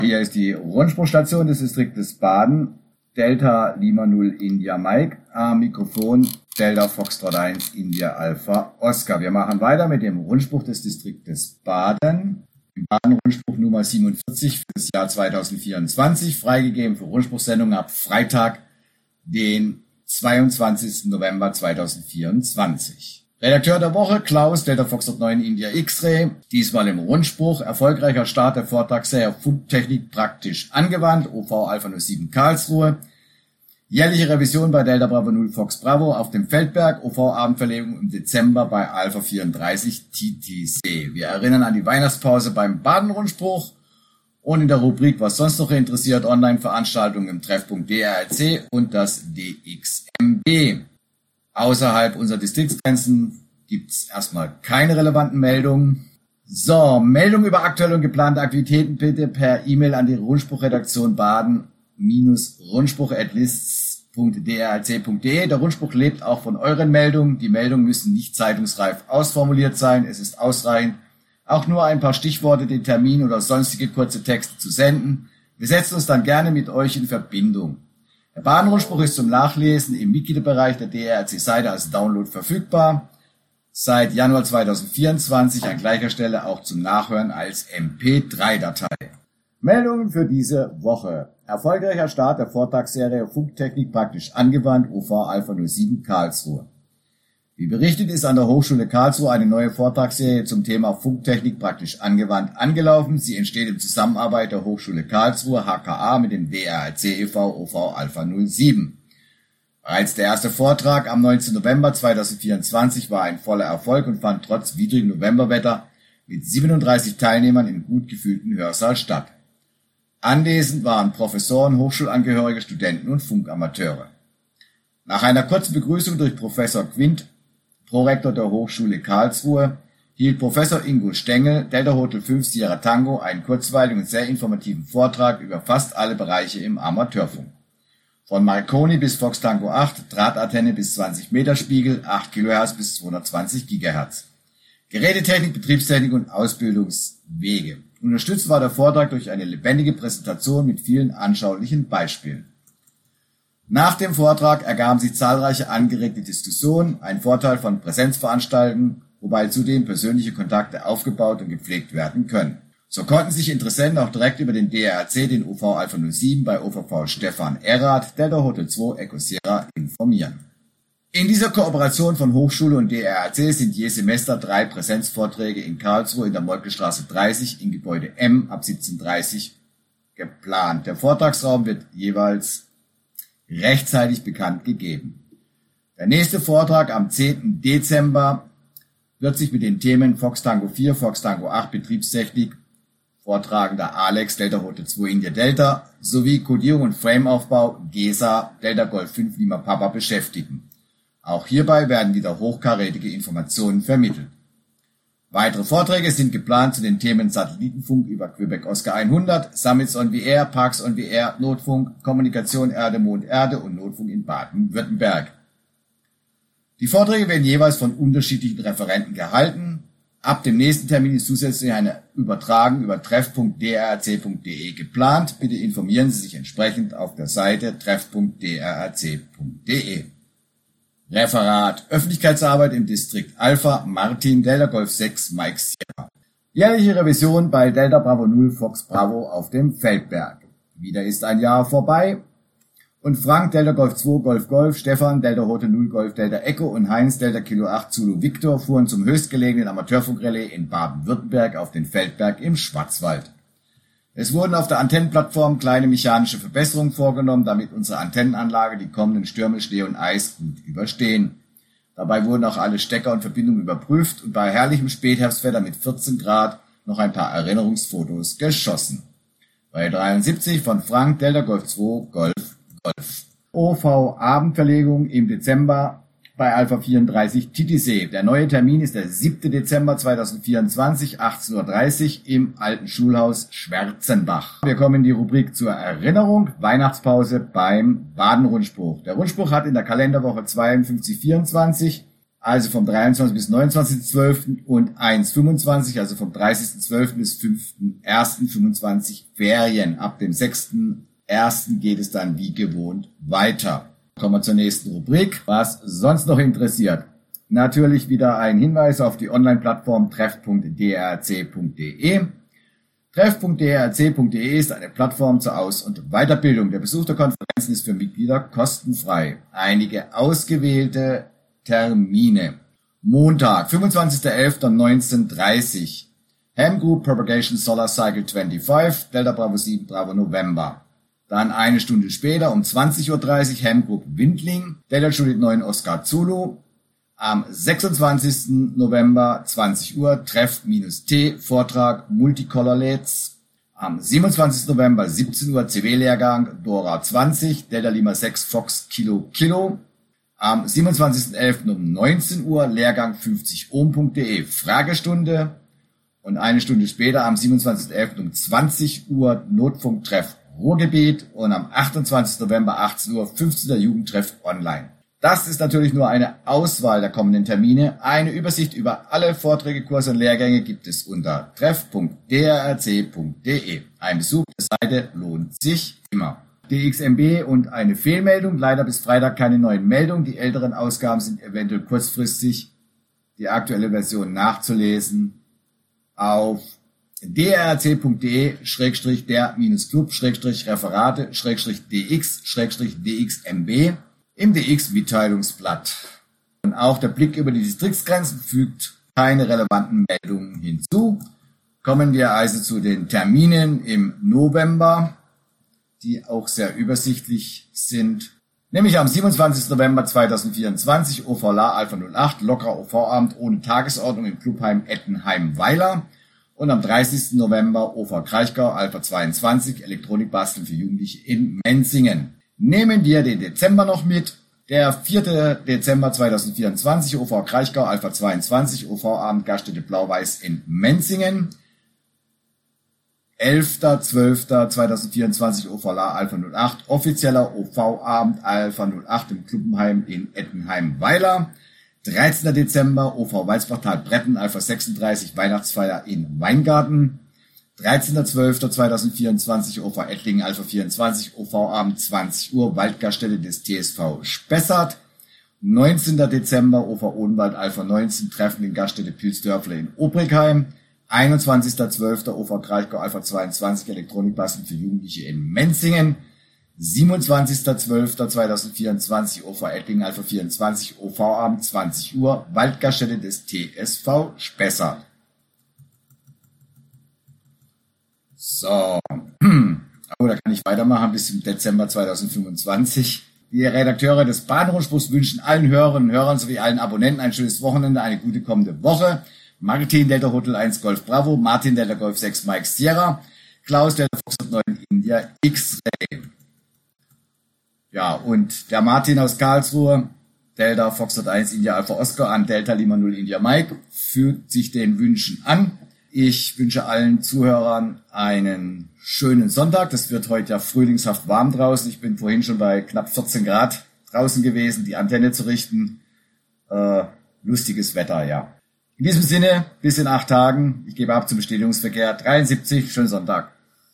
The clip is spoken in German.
Hier ist die Rundspruchstation des Distriktes Baden. Delta Lima 0 India Mike. Am Mikrofon Delta Foxtrot 1 India Alpha Oscar. Wir machen weiter mit dem Rundspruch des Distriktes Baden. Im Baden-Rundspruch Nummer 47 für das Jahr 2024. Freigegeben für Rundspruchsendungen ab Freitag, den 22. November 2024. Redakteur der Woche Klaus, Delta Foxtrot 9 India X-Ray. Diesmal im Rundspruch. Erfolgreicher Start der Vortragsserie Funktechnik praktisch angewandt. OV Alpha 07 Karlsruhe. Jährliche Revision bei Delta Bravo 0 Fox Bravo auf dem Feldberg. OV Abendverlegung im Dezember bei Alpha 34 TTC. Wir erinnern an die Weihnachtspause beim Baden-Rundspruch. Und in der Rubrik Was sonst noch interessiert, Online-Veranstaltungen im Treffpunkt DRC und das DXMB. Außerhalb unserer Distriktsgrenzen gibt es erstmal keine relevanten Meldungen. So, Meldungen über aktuelle und geplante Aktivitäten bitte per E-Mail an die Rundspruchredaktion baden-rundspruch@lists.drc.de. Der Rundspruch lebt auch von euren Meldungen. Die Meldungen müssen nicht zeitungsreif ausformuliert sein. Es ist ausreichend, auch nur ein paar Stichworte, den Termin oder sonstige kurze Texte zu senden. Wir setzen uns dann gerne mit euch in Verbindung. Der Baden-Rundspruch ist zum Nachlesen im Mitgliederbereich der DRC-Seite als Download verfügbar. Seit Januar 2024 an gleicher Stelle auch zum Nachhören als MP3-Datei. Meldungen für diese Woche. Erfolgreicher Start der Vortragsserie Funktechnik praktisch angewandt, OV Alpha 07 Karlsruhe. Wie berichtet ist an der Hochschule Karlsruhe eine neue Vortragsserie zum Thema Funktechnik praktisch angewandt angelaufen. Sie entsteht in Zusammenarbeit der Hochschule Karlsruhe HKA mit dem DRC e.V. OV Alpha 07. Bereits der erste Vortrag am 19. November 2024 war ein voller Erfolg und fand trotz widrigem Novemberwetter mit 37 Teilnehmern im gut gefüllten Hörsaal statt. Anwesend waren Professoren, Hochschulangehörige, Studenten und Funkamateure. Nach einer kurzen Begrüßung durch Professor Quint, Prorektor der Hochschule Karlsruhe, hielt Professor Ingo Stengel, Delta Hotel 5 Sierra Tango, einen kurzweiligen und sehr informativen Vortrag über fast alle Bereiche im Amateurfunk. Von Marconi bis Fox Tango 8, Drahtantenne bis 20 Meter Spiegel, 8 kHz bis 220 GHz. Gerätetechnik, Betriebstechnik und Ausbildungswege. Unterstützt war der Vortrag durch eine lebendige Präsentation mit vielen anschaulichen Beispielen. Nach dem Vortrag ergaben sich zahlreiche angeregte Diskussionen, ein Vorteil von Präsenzveranstaltungen, wobei zudem persönliche Kontakte aufgebaut und gepflegt werden können. So konnten sich Interessenten auch direkt über den DRC, den OV Alpha 07 bei OVV Stefan Errath, Delta Hotel 2 Echo Sierra informieren. In dieser Kooperation von Hochschule und DRC sind je Semester 3 Präsenzvorträge in Karlsruhe in der Moltkestraße 30 im Gebäude M ab 17:30 geplant. Der Vortragsraum wird jeweils rechtzeitig bekannt gegeben. Der nächste Vortrag am 10. Dezember wird sich mit den Themen Fox Tango 4, Fox Tango 8 Betriebstechnik, Vortragender Alex, Delta Hotel 2 India Delta, sowie Codierung und Frameaufbau GESA, Delta Golf 5 Lima Papa beschäftigen. Auch hierbei werden wieder hochkarätige Informationen vermittelt. Weitere Vorträge sind geplant zu den Themen Satellitenfunk über Quebec Oscar 100, Summits on the Air, Parks on the Air, Notfunk, Kommunikation Erde, Mond, Erde und Notfunk in Baden-Württemberg. Die Vorträge werden jeweils von unterschiedlichen Referenten gehalten. Ab dem nächsten Termin ist zusätzlich eine Übertragung über treff.drc.de geplant. Bitte informieren Sie sich entsprechend auf der Seite treff.drc.de. Referat Öffentlichkeitsarbeit im Distrikt Alpha, Martin, Delta Golf 6, Mike Sierra. Jährliche Revision bei Delta Bravo 0 Fox Bravo auf dem Feldberg. Wieder ist ein Jahr vorbei und Frank, Delta Golf 2 Golf Golf, Stefan, Delta Hotel 0 Golf Delta Echo und Heinz, Delta Kilo 8 Zulu Victor fuhren zum höchstgelegenen Amateurfunkrelais in Baden-Württemberg auf den Feldberg im Schwarzwald. Es wurden auf der Antennenplattform kleine mechanische Verbesserungen vorgenommen, damit unsere Antennenanlage die kommenden Stürme, Schnee und Eis gut überstehen. Dabei wurden auch alle Stecker und Verbindungen überprüft und bei herrlichem Spätherbstwetter mit 14 Grad noch ein paar Erinnerungsfotos geschossen. Bei 73 von Frank, Delta Golf 2 Golf Golf. OV Abendverlegung im Dezember bei Alpha 34 TTC. Der neue Termin ist der 7. Dezember 2024, 18:30 Uhr im Alten Schulhaus Schwerzenbach. Wir kommen in die Rubrik zur Erinnerung, Weihnachtspause beim Baden-Rundspruch. Der Rundspruch hat in der Kalenderwoche 52/24 also vom 23. bis 29.12. und 1.25, also vom 30.12. bis 5.1.25 Ferien. Ab dem 6.1. geht es dann wie gewohnt weiter. Kommen wir zur nächsten Rubrik, was sonst noch interessiert. Natürlich wieder ein Hinweis auf die Online-Plattform treff.drc.de. Treff.drc.de ist eine Plattform zur Aus- und Weiterbildung. Der Besuch der Konferenzen ist für Mitglieder kostenfrei. Einige ausgewählte Termine. Montag, 25.11.19:30 Ham Group Propagation Solar Cycle 25, Delta Bravo 7 Bravo November. Dann eine Stunde später um 20.30 Uhr Ham Group Windling, Delta Juliet 9 Oscar Zulu. Am 26. November 20 Uhr Treff-T Vortrag Multicolor LEDs. Am 27. November 17 Uhr CW-Lehrgang Dora 20 Delta Lima 6 Fox Kilo Kilo. Am 27.11. um 19 Uhr Lehrgang 50ohm.de Fragestunde. Und eine Stunde später am 27.11. um 20 Uhr Notfunktreff Ruhrgebiet. Und am 28. November 18 Uhr 15. Jugendtreff online. Das ist natürlich nur eine Auswahl der kommenden Termine. Eine Übersicht über alle Vorträge, Kurse und Lehrgänge gibt es unter treff.drc.de. Ein Besuch der Seite lohnt sich immer. DXMB und eine Fehlmeldung. Leider bis Freitag keine neuen Meldungen. Die älteren Ausgaben sind eventuell kurzfristig. Die aktuelle Version nachzulesen auf drc.de/club/referate/dx/dxmb im DX-Mitteilungsblatt. Und auch der Blick über die Distriktsgrenzen fügt keine relevanten Meldungen hinzu. Kommen wir also zu den Terminen im November, die auch sehr übersichtlich sind. Nämlich am 27. November 2024 OVLA Alpha 08, lockerer OV-Abend ohne Tagesordnung im Clubheim Ettenheim-Weiler. Und am 30. November OV Kraichgau Alpha 22, Elektronikbasteln für Jugendliche in Menzingen. Nehmen wir den Dezember noch mit. Der 4. Dezember 2024, OV Kraichgau Alpha 22, OV-Abend Gaststätte Blau-Weiß in Menzingen. 11.12.2024, OVLA Alpha 08, offizieller OV-Abend Alpha 08 im Clubheim in Ettenheim-Weiler. 13. Dezember, OV Walsbachtal-Bretten Alpha 36, Weihnachtsfeier in Weingarten. 13.12.2024 OV Ettlingen Alpha 24, OV-Abend 20 Uhr, Waldgaststätte des TSV Spessart. 19. Dezember OV Odenwald Alpha 19, Treffen in Gaststätte Pilsdörfler in Obrigheim. 21.12. OV Kraichgau Alpha 22, Elektronikbasteln für Jugendliche in Menzingen. 27.12.2024 OV Ettlingen Alpha 24, OV-Abend 20 Uhr, Waldgaststätte des TSV Spessart. So, oh, da kann ich weitermachen bis zum Dezember 2025. Die Redakteure des Bahnrundfunks wünschen allen Hörerinnen und Hörern sowie allen Abonnenten ein schönes Wochenende, eine gute kommende Woche. Martin Delta Hotel 1 Golf Bravo, Martin Delta Golf 6 Mike Sierra, Klaus Delta Foxtrot 9 India X-Ray. Ja, und der Martin aus Karlsruhe, Delta Foxtrot 1 India Alpha Oscar an Delta Lima 0 India Mike, fügt sich den Wünschen an. Ich wünsche allen Zuhörern einen schönen Sonntag. Das wird heute ja frühlingshaft warm draußen. Ich bin vorhin schon bei knapp 14 Grad draußen gewesen, die Antenne zu richten. Lustiges Wetter, ja. In diesem Sinne, bis in 8 Tagen. Ich gebe ab zum Bestätigungsverkehr 73. Schönen Sonntag.